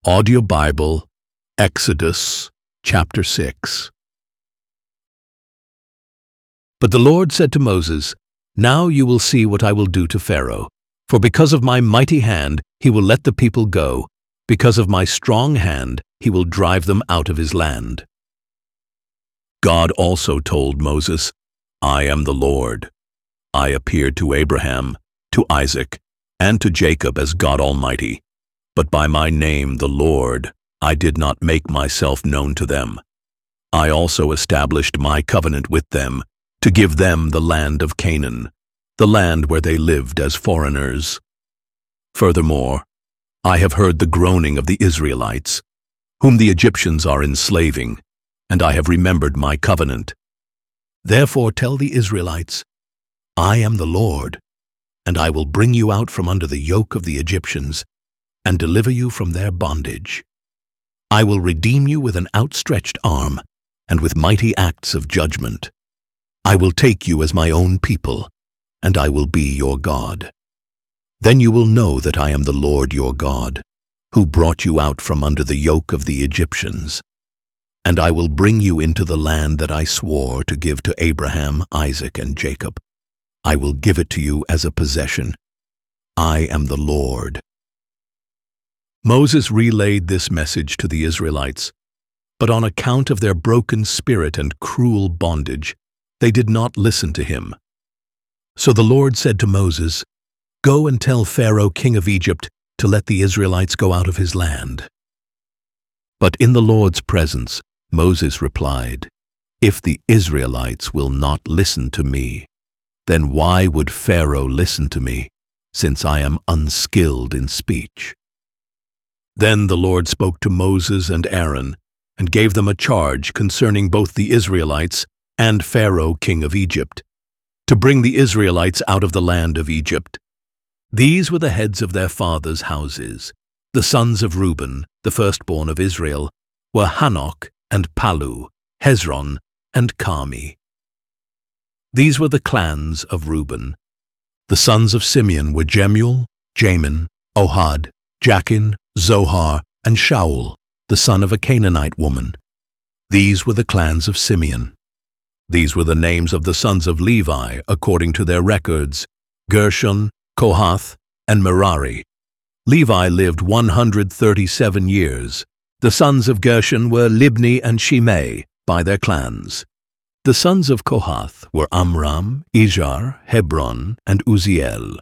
Audio Bible, Exodus, chapter 6. But the Lord said to Moses, "Now you will see what I will do to Pharaoh, for because of my mighty hand he will let the people go, because of my strong hand he will drive them out of his land." God also told Moses, "I am the Lord. I appeared to Abraham, to Isaac, and to Jacob as God Almighty. But by my name, the Lord, I did not make myself known to them. I also established my covenant with them to give them the land of Canaan, the land where they lived as foreigners. Furthermore, I have heard the groaning of the Israelites, whom the Egyptians are enslaving, and I have remembered my covenant. Therefore tell the Israelites, I am the Lord, and I will bring you out from under the yoke of the Egyptians and deliver you from their bondage. I will redeem you with an outstretched arm and with mighty acts of judgment. I will take you as my own people, and I will be your God. Then you will know that I am the Lord your God, who brought you out from under the yoke of the Egyptians. And I will bring you into the land that I swore to give to Abraham, Isaac, and Jacob. I will give it to you as a possession. I am the Lord." Moses relayed this message to the Israelites, but on account of their broken spirit and cruel bondage, they did not listen to him. So the Lord said to Moses, "Go and tell Pharaoh, king of Egypt, to let the Israelites go out of his land." But in the Lord's presence, Moses replied, "If the Israelites will not listen to me, then why would Pharaoh listen to me, since I am unskilled in speech?" Then the Lord spoke to Moses and Aaron, and gave them a charge concerning both the Israelites and Pharaoh, king of Egypt, to bring the Israelites out of the land of Egypt. These were the heads of their fathers' houses. The sons of Reuben, the firstborn of Israel, were Hanok and Palu, Hezron and Carmi. These were the clans of Reuben. The sons of Simeon were Jemuel, Jamin, Ohad, Jachin, Zohar, and Shaul, the son of a Canaanite woman. These were the clans of Simeon. These were the names of the sons of Levi according to their records: Gershon, Kohath, and Merari. Levi lived 137 years. The sons of Gershon were Libni and Shimei by their clans. The sons of Kohath were Amram, Izhar, Hebron, and Uzziel.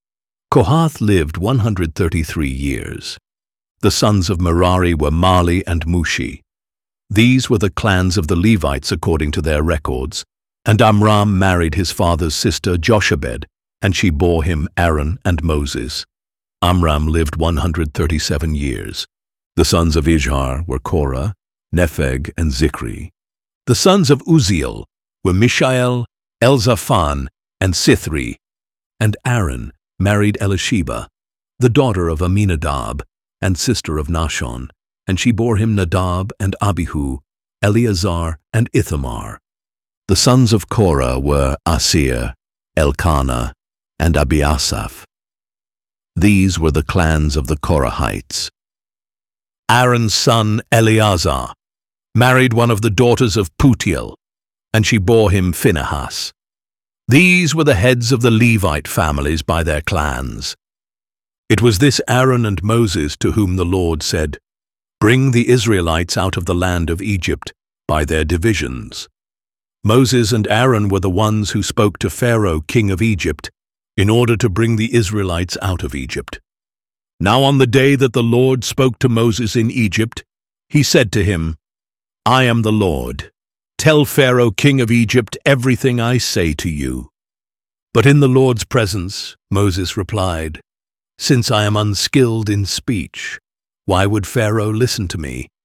Kohath lived 133 years. The sons of Merari were Mali and Mushi. These were the clans of the Levites according to their records, and Amram married his father's sister Jochebed, and she bore him Aaron and Moses. Amram lived 137 years. The sons of Izhar were Korah, Nepheg, and Zikri. The sons of Uzziel were Mishael, Elzaphan, and Sithri, and Aaron married Elisheba, the daughter of Aminadab and sister of Nahshon, and she bore him Nadab and Abihu, Eleazar, and Ithamar. The sons of Korah were Asir, Elkanah, and Abiasaph. These were the clans of the Korahites. Aaron's son Eleazar married one of the daughters of Putiel, and she bore him Phinehas. These were the heads of the Levite families by their clans. It was this Aaron and Moses to whom the Lord said, "Bring the Israelites out of the land of Egypt by their divisions." Moses and Aaron were the ones who spoke to Pharaoh, king of Egypt, in order to bring the Israelites out of Egypt. Now on the day that the Lord spoke to Moses in Egypt, he said to him, "I am the Lord. Tell Pharaoh, king of Egypt, everything I say to you." But in the Lord's presence, Moses replied, "Since I am unskilled in speech, why would Pharaoh listen to me,